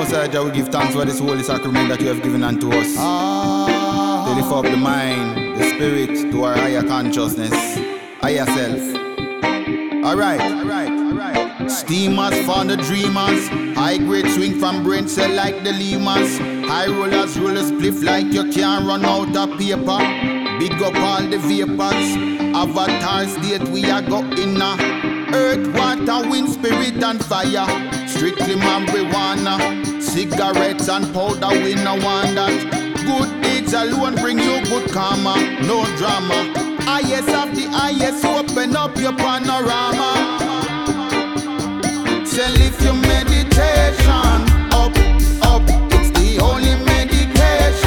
Most High Jah, we give thanks for this holy sacrament that you have given unto us. To lift up the mind, the spirit to our higher consciousness, higher self. Alright. Steamers for the dreamers. High grade swing from brain cell like the lemurs. High rollers roll a spliff like you can't run out of paper. Big up all the vapors. Avatar state we are go in a earth, water, wind, spirit and fire. Strictly marijuana, cigarettes and powder, we no want that. Good deeds alone bring you good karma, no drama. Highest of the highest, open up your panorama. Say lift your meditation up, it's the only medication.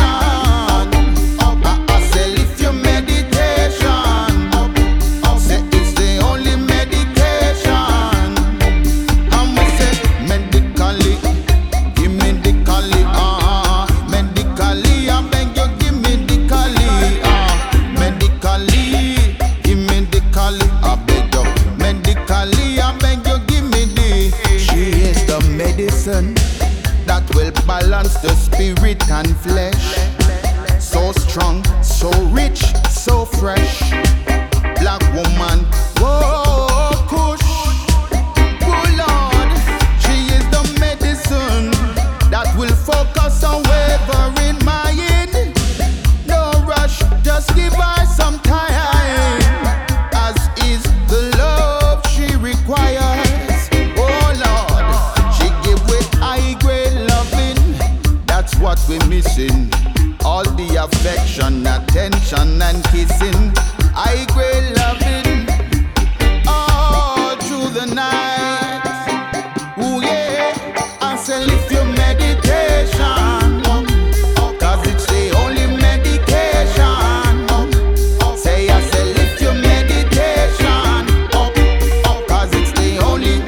I say lift your meditation up, say it's the only medication. And we say medically, give me the cali, medically, I beg you give me the cali, medically, give me the cali, I beg you, medically, I beg you give me the. She is the medicine that will balance the spirit and flesh. So strong, so rich, so fresh. Black woman, whoa, kush. Oh Lord, she is the medicine that will focus on wavering mind. No rush, just give her some time. As is the love she requires. Oh Lord, she give with high grade loving. That's what we're missing. All the affection, attention and kissing. High grade loving all through the night. Ooh yeah, I say lift your meditation up, cause it's the only medication. Say I say lift your meditation up, cause it's the only.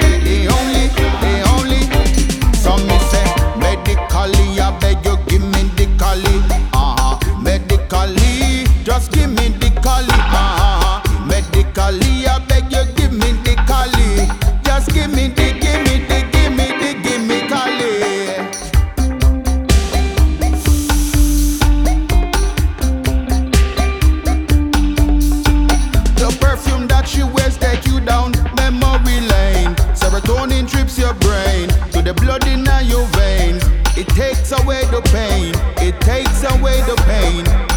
Some me say medically, I beg you give me the cali. Medically, just give me the cali. Medically, I beg you give me the cali. Just give me the cali. The perfume that she wears take you down memory lane. Serotonin trips your brain to the blood in your veins. It takes away the pain. It takes away the pain.